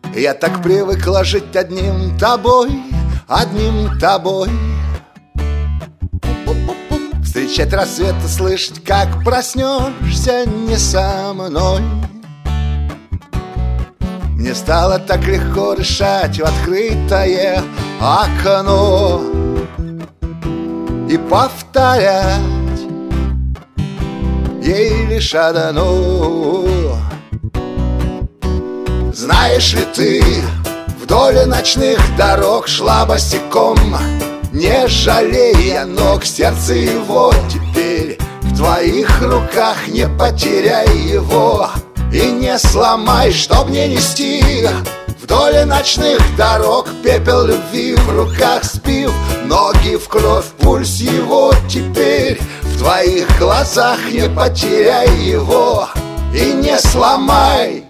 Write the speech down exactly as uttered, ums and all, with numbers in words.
Я так привыкла жить одним тобой, одним тобой. Встречать рассвет и слышать, как проснешься не со мной. Мне стало так легко дышать в открытое окно и повторять ей лишь одно. Знаешь ли ты, вдоль ночных дорог шла босиком, не жалея ног, сердце его теперь в твоих руках. Не потеряй его и не сломай, чтоб не нести вдоль ночных дорог пепел любви в руках. Спив ноги в кровь, пульс его теперь в твоих глазах. Не потеряй его и не сломай.